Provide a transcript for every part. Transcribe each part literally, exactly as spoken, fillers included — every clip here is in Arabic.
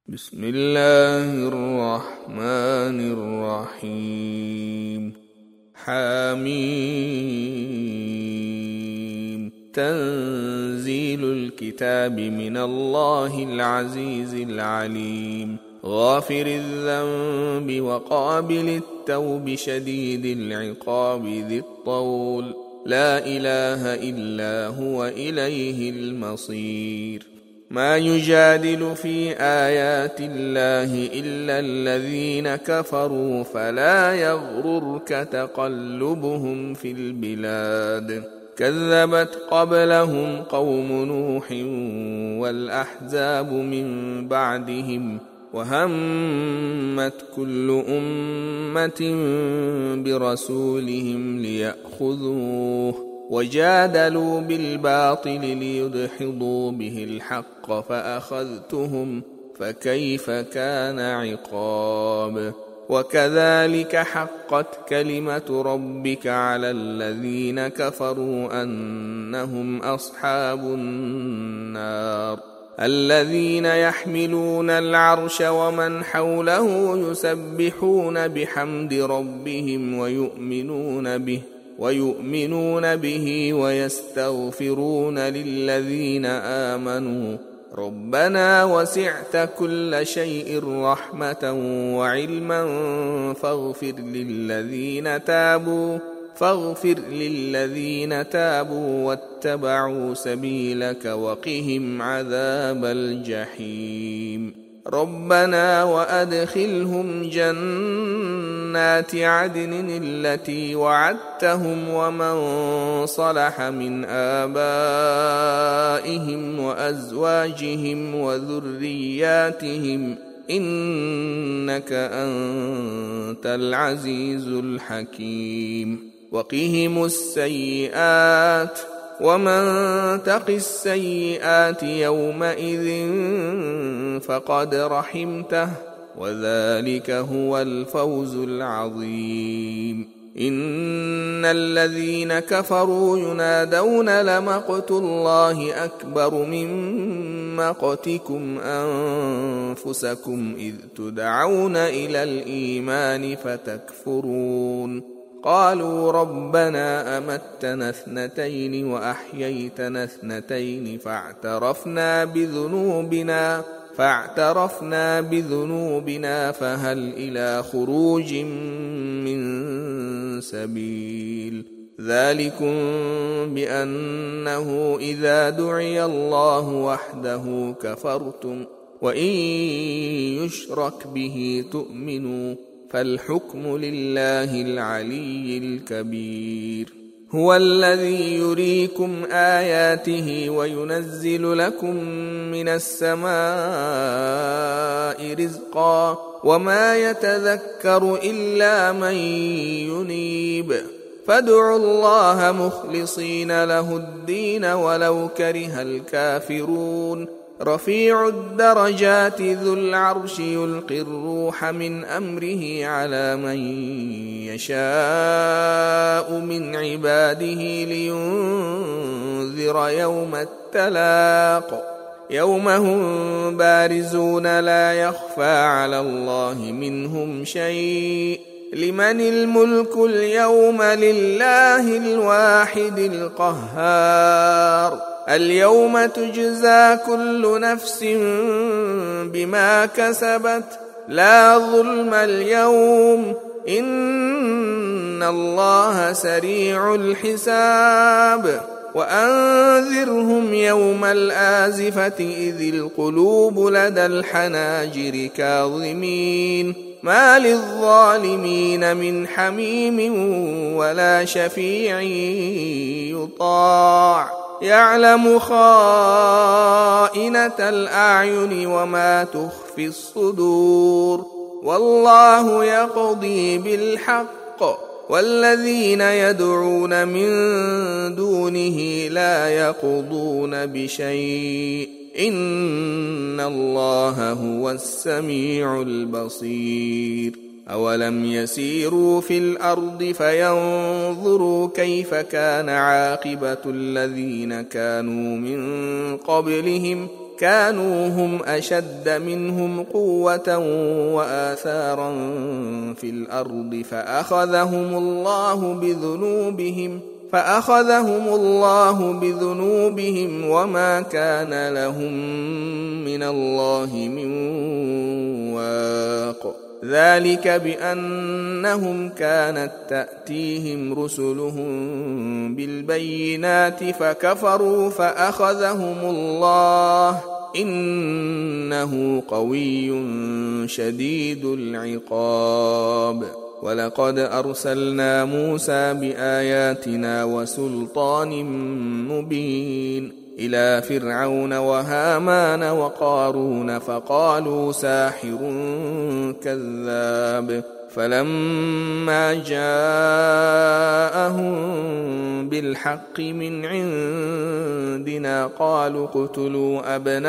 بسم الله الرحمن الرحيم. حميم. تنزيل الكتاب من الله العزيز العليم. غافر الذنب وقابل التوب شديد العقاب ذي الطول. لا إله إلا هو إليه المصير. ما يجادل في آيات الله إلا الذين كفروا فلا يغررك تقلبهم في البلاد. كذبت قبلهم قوم نوح والأحزاب من بعدهم وهمت كل أمة برسولهم ليأخذوه وجادلوا بالباطل ليدحضوا به الحق فأخذتهم فكيف كان عقاب. وكذلك حقت كلمة ربك على الذين كفروا أنهم أصحاب النار. الذين يحملون العرش ومن حوله يسبحون بحمد ربهم ويؤمنون به ويؤمنون به ويستغفرون للذين آمنوا ربنا وسعت كل شيء رحمة وعلما فاغفر للذين تابوا فاغفر للذين تابوا واتبعوا سبيلك وقهم عذاب الجحيم. ربنا وأدخلهم جنات عدن التي وعدتهم ومن صلح من آبائهم وأزواجهم وذرياتهم إنك أنت العزيز الحكيم. وقهم السيئات ومن تق السيئات يومئذ فقد رحمته وذلك هو الفوز العظيم. إن الذين كفروا ينادون لمقت الله أكبر من مقتكم أنفسكم إذ تدعون إلى الإيمان فتكفرون. قالوا ربنا أمتنا اثنتين وأحييتنا اثنتين فاعترفنا بذنوبنا فاعترفنا بذنوبنا فهل إلى خروج من سبيل. ذلكم بأنه إذا دعي الله وحده كفرتم وإن يشرك به تؤمنوا فالحكم لله العلي الكبير. هو الذي يريكم آياته وينزل لكم من السماء رزقا وما يتذكر إلا من ينيب. فادعوا الله مخلصين له الدين ولو كره الكافرون. رفيع الدرجات ذو العرش يلقي الروح من أمره على من يشاء من عباده لينذر يوم التلاق. يوم هم بارزون لا يخفى على الله منهم شيء. لمن الملك اليوم لله الواحد القهار. اليوم تجزى كل نفس بما كسبت لا ظلم اليوم إن الله سريع الحساب. وأنذرهم يوم الآزفة إذ القلوب لدى الحناجر كاظمين ما للظالمين من حميم ولا شفيع يطاع. يعلم خائنة الأعين وما تخفي الصدور والله يقضي بالحق والذين يدعون من دونه لا يقضون بشيء إن الله هو السميع البصير. أولم يسيروا في الأرض فينظروا كيف كان عاقبة الذين كانوا من قبلهم كانوا هم أشد منهم قوة وآثارا في الأرض فأخذهم الله بذنوبهم فأخذهم الله بذنوبهم وما كان لهم من الله من واق ذلك بأنهم كانت تأتيهم رسلهم بالبينات فكفروا فأخذهم الله إنه قوي شديد العقاب ولقد أرسلنا موسى بآياتنا وسلطان مبين إلى فرعون وهامان وقارون فقالوا ساحر كذاب فلما جاءهم بالحق من عندنا قالوا اقتلوا أبناء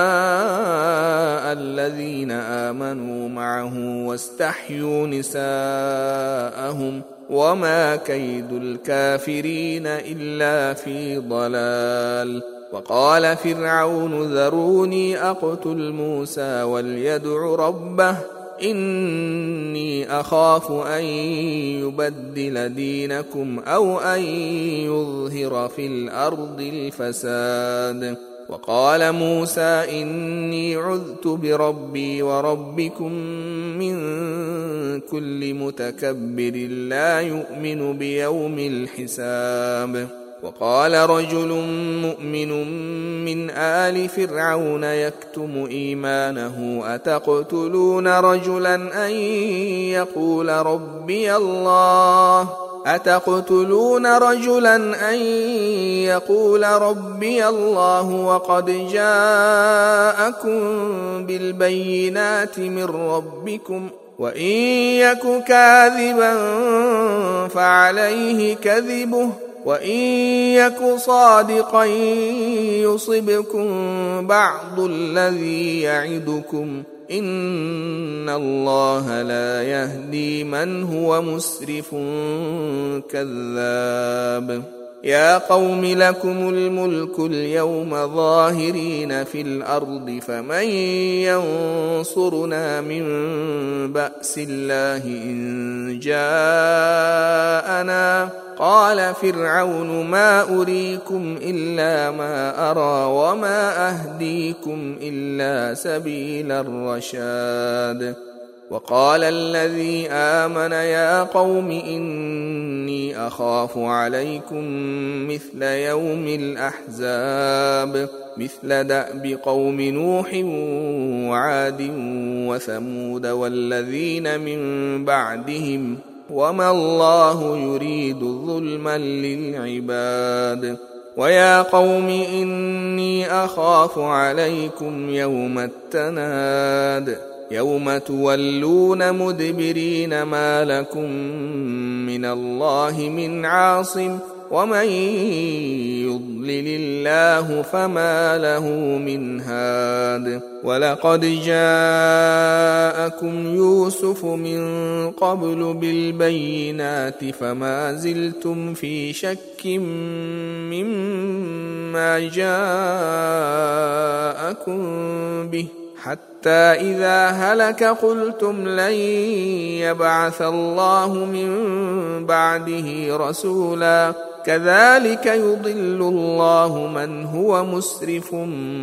الذين آمنوا معه واستحيوا نساءهم وما كيد الكافرين إلا في ضلال وقال فرعون ذروني أقتل موسى وليدع ربه إني أخاف أن يبدل دينكم أو أن يظهر في الأرض الفساد وقال موسى إني عذت بربي وربكم من كل متكبر لا يؤمن بيوم الحساب وقال رجل مؤمن من آل فرعون يكتم إيمانه أتقتلون رجلا أن يقول ربي الله أتقتلون رجلا أن يقول ربي الله وقد جاءكم بالبينات من ربكم وإن يك كاذبا فعليه كذبه وإن يك صادقا يصبكم بعض الذي يعدكم إن الله لا يهدي من هو مسرف كذاب يا قوم لكم الملك اليوم ظاهرين في الأرض فمن ينصرنا من بأس الله إن جاءنا قال فرعون ما أريكم إلا ما أرى وما أهديكم إلا سبيل الرشاد وقال الذي آمن يا قوم إني أخاف عليكم مثل يوم الأحزاب مثل دأب قوم نوح وعاد وثمود والذين من بعدهم وما الله يريد ظلما للعباد ويا قوم إني أخاف عليكم يوم التناد يوم تولون مدبرين ما لكم من الله من عاصم ومن يضلل الله فما له من هاد ولقد جاءكم يوسف من قبل بالبينات فما زلتم في شك مما جاءكم به حتى إذا هلك قلتم لن يبعث الله من بعده رسولا كذلك يضل الله من هو مسرف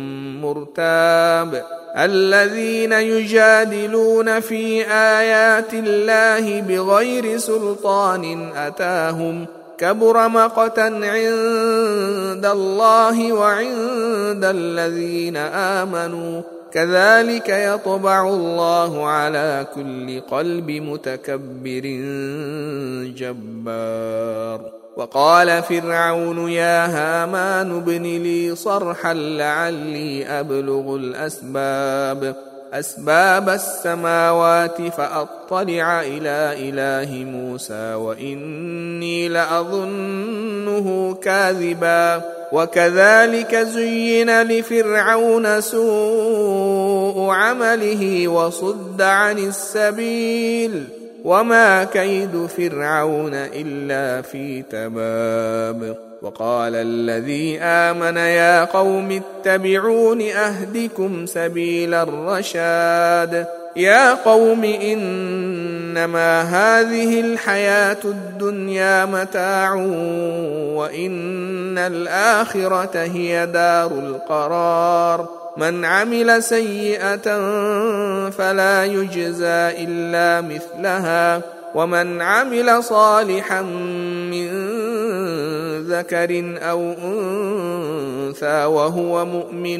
مرتاب الذين يجادلون في آيات الله بغير سلطان أتاهم كبر مقتا عند الله وعند الذين آمنوا كذلك يطبع الله على كل قلب متكبر جبار وقال فرعون يا هامان ابن لي صرحا لعلي أبلغ الأسباب أسباب السماوات فأطلع إلى إله موسى وإني لأظنه كاذبا وكذلك زين لفرعون سوء عمله وصد عن السبيل وما كيد فرعون إلا في تباب وقال الذي آمن يا قوم اتبعون أهدكم سبيل الرشاد يا قوم إنما هذه الحياة الدنيا متاع وإن الآخرة هي دار القرار من عمل سيئة فلا يجزى إلا مثلها ومن عمل صالحا من ذكر أو أنثى وهو مؤمن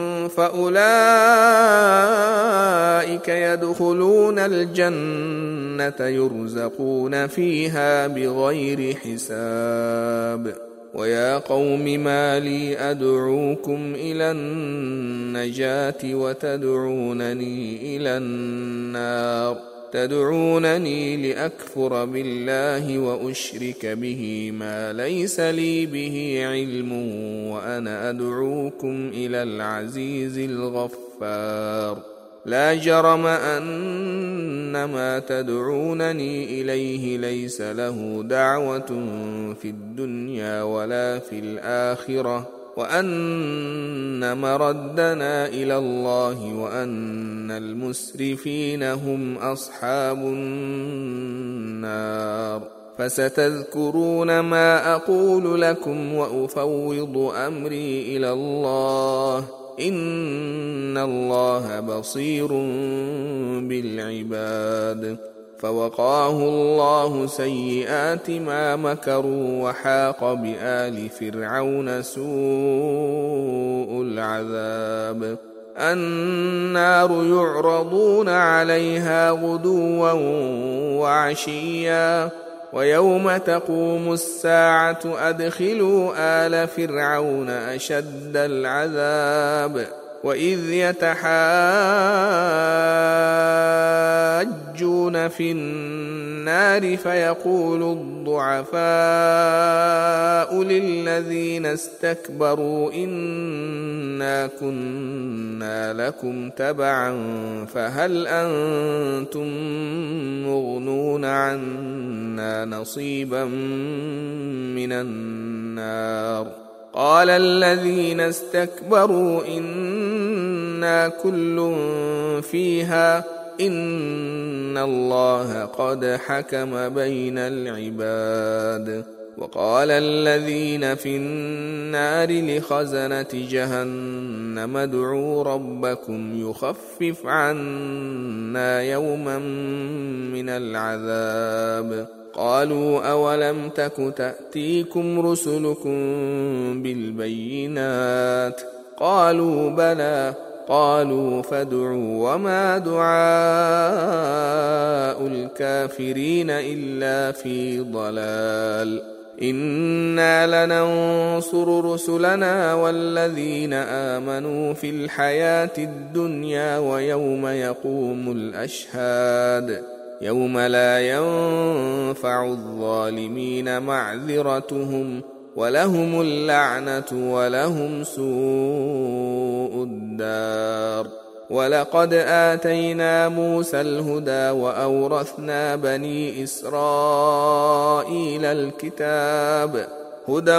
فأولئك يدخلون الجنة يرزقون فيها بغير حساب ويا قوم ما لي أدعوكم إلى النجاة وتدعونني إلى النار تدعونني لأكفر بالله وأشرك به ما ليس لي به علم وأنا أدعوكم إلى العزيز الغفار لا جرم أن ما تدعونني إليه ليس له دعوة في الدنيا ولا في الآخرة وأن مردنا إلى الله وأن المسرفين هم أصحاب النار فستذكرون ما أقول لكم وأفوض أمري إلى الله إن الله بصير بالعباد فوقاه الله سيئات ما مكروا وحاق بآل فرعون سوء العذاب النار يعرضون عليها غدوا وعشيا ويوم تقوم الساعة أدخلوا آل فرعون أشد العذاب وإذ يتحاجون في النار فيقول الضعفاء للذين استكبروا إنا كنا لكم تبعا فهل أنتم مغنون عنا نصيبا من النار قال الذين استكبروا إنا كل فيها إن الله قد حكم بين العباد وقال الذين في النار لخزنة جهنم ادعوا ربكم يخفف عنا يوما من العذاب قالوا أولم تك تأتيكم رسلكم بالبينات قالوا بلى قالوا فادعوا وما دعاء الكافرين إلا في ضلال إنا لننصر رسلنا والذين آمنوا في الحياة الدنيا ويوم يقوم الأشهاد يوم لا ينفع الظالمين معذرتهم ولهم اللعنة ولهم سوء الدار ولقد آتينا موسى الهدى وأورثنا بني إسرائيل الكتاب هدى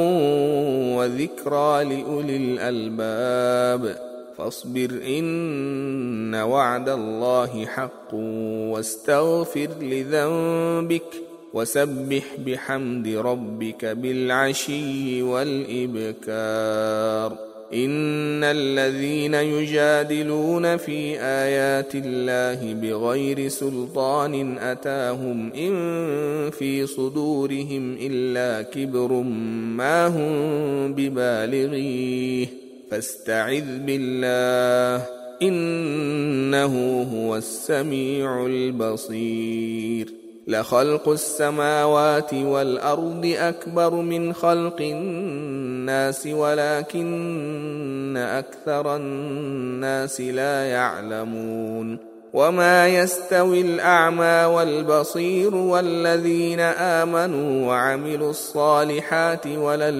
وذكرى لأولي الألباب فاصبر إن وعد الله حق واستغفر لذنبك وسبح بحمد ربك بالعشي والإبكار إن الذين يجادلون في آيات الله بغير سلطان أتاهم إن في صدورهم إلا كبر ما هم ببالغيه فاستعذ بالله إنه هو السميع البصير لخلق السماوات والأرض أكبر من خلق الناس ولكن أكثر الناس لا يعلمون وما يستوي الأعمى والبصير والذين آمنوا وعملوا الصالحات ولا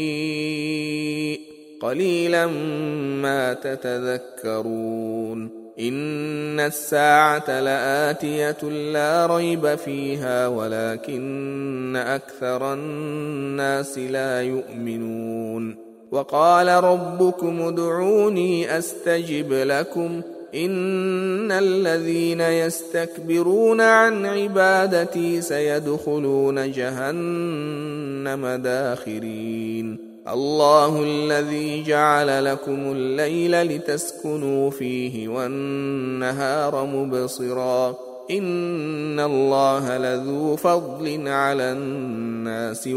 المسيء قليلا ما تتذكرون إن الساعة لآتية لا ريب فيها ولكن أكثر الناس لا يؤمنون وقال ربكم ادعوني أستجب لكم إن الذين يستكبرون عن عبادتي سيدخلون جهنم داخرين الله الذي جعل لكم الليل لتسكنوا فيه والنهار مبصرا إن الله لذو فضل على الناس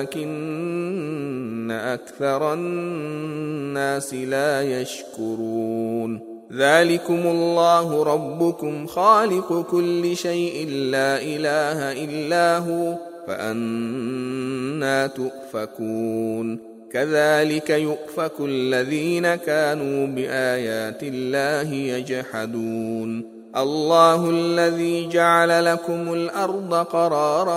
ولكن أكثر الناس لا يشكرون ذلكم الله ربكم خالق كل شيء لا إله إلا هو فأنى تؤفكون كذلك يؤفك الذين كانوا بآيات الله يجحدون الله الذي جعل لكم الأرض قرارا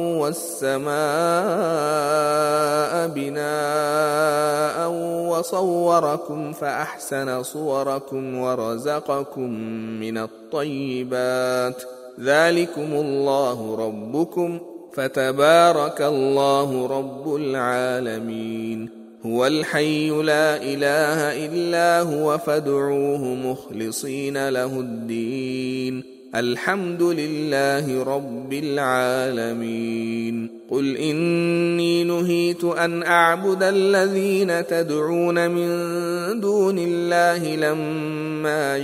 والسماء بناء وصوركم فأحسن صوركم ورزقكم من الطيبات ذلكم الله ربكم فتبارك الله رب العالمين هو الحي لا إله إلا هو فادعوه مخلصين له الدين الحمد لله رب العالمين قل إني نهيت أن أعبد الذين تدعون من دون الله لما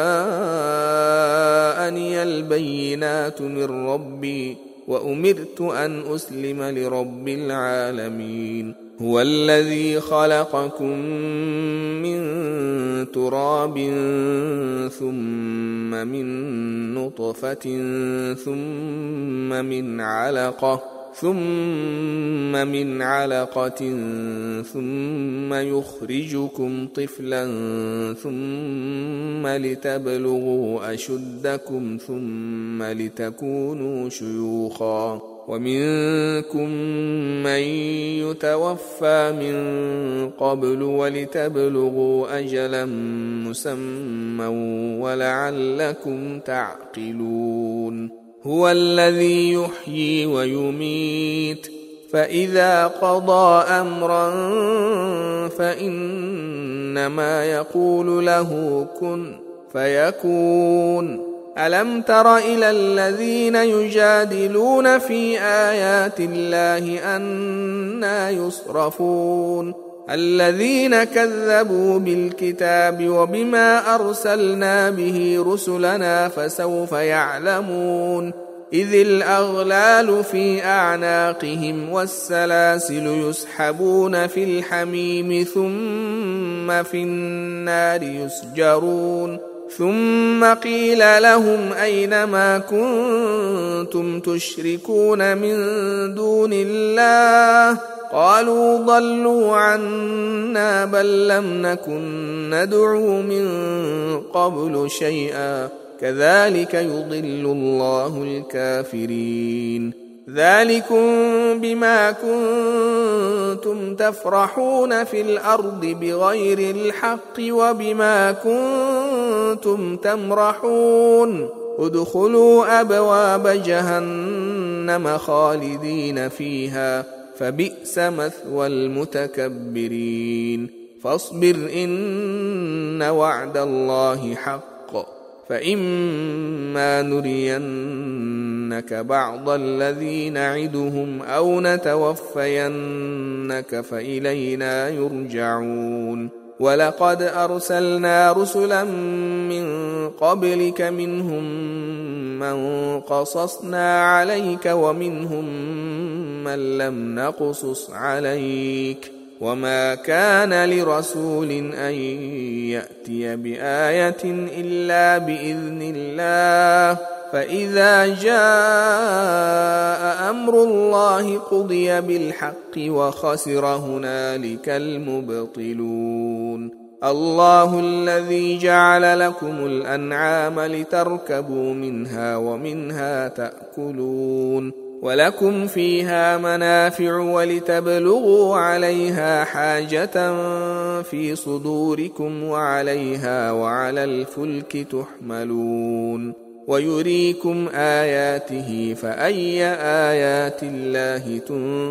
جاءني البينات من ربي وأمرت أن أسلم لرب العالمين هو الذي خلقكم من تراب ثم من نطفة ثم من علقة ثم من علقة ثم يخرجكم طفلا ثم لتبلغوا أشدكم ثم لتكونوا شيوخا ومنكم من يتوفى من قبل ولتبلغوا أجلا مسمى ولعلكم تعقلون هو الذي يحيي ويميت فإذا قضى أمرا فإنما يقول له كن فيكون ألم تر إلى الذين يجادلون في آيات الله أنى يصرفون الذين كذبوا بالكتاب وبما أرسلنا به رسلنا فسوف يعلمون إذ الأغلال في أعناقهم والسلاسل يسحبون في الحميم ثم في النار يسجرون ثم قيل لهم أين ما كنتم تشركون من دون الله قالوا ضلوا عنا بل لم نكن ندعو من قبل شيئا كذلك يضل الله الكافرين ذلكم بما كنتم تفرحون في الأرض بغير الحق وبما كنتم تمرحون ادخلوا أبواب جهنم خالدين فيها فبئس مثوى المتكبرين فاصبر إن وعد الله حق فإما نرينك بعض الذي نعدهم أو نتوفينك فإلينا يرجعون ولقد أرسلنا رسلا من قبلك منهم من قصصنا عليك ومنهم من لم نقصص عليك وما كان لرسول أن يأتي بآية إلا بإذن الله فإذا جاء أمر الله قضي بالحق وخسر هنالك المبطلون الله الذي جعل لكم الأنعام لتركبوا منها ومنها تأكلون ولكم فيها منافع ولتبلغوا عليها حاجة في صدوركم وعليها وعلى الفلك تحملون ويريكم آياته فأي آيات الله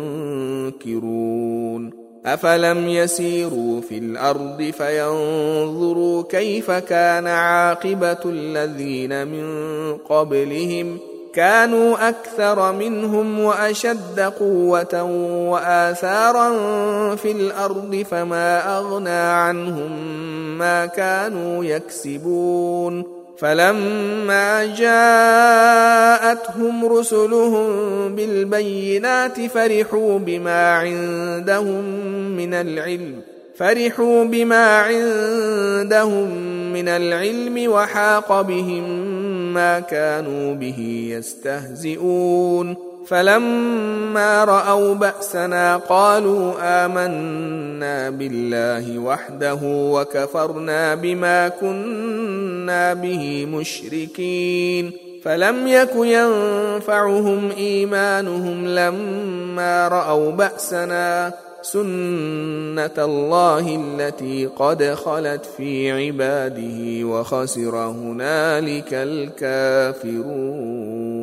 تنكرون أفلم يسيروا في الأرض فينظروا كيف كان عاقبة الذين من قبلهم كانوا أكثر منهم وأشد قوة وآثارا في الأرض فما أغنى عنهم ما كانوا يكسبون فلما جاءتهم رسلهم بالبينات فرحوا بما عندهم من العلم فرحوا بما عندهم من العلم وحاق بهم ما كانوا به يستهزئون فلما رأوا بأسنا قالوا آمنا بالله وحده وكفرنا بما كنا به مشركين فلم يك ينفعهم إيمانهم لما رأوا بأسنا سنة الله التي قد خلت في عباده وخسر هنالك الكافرون.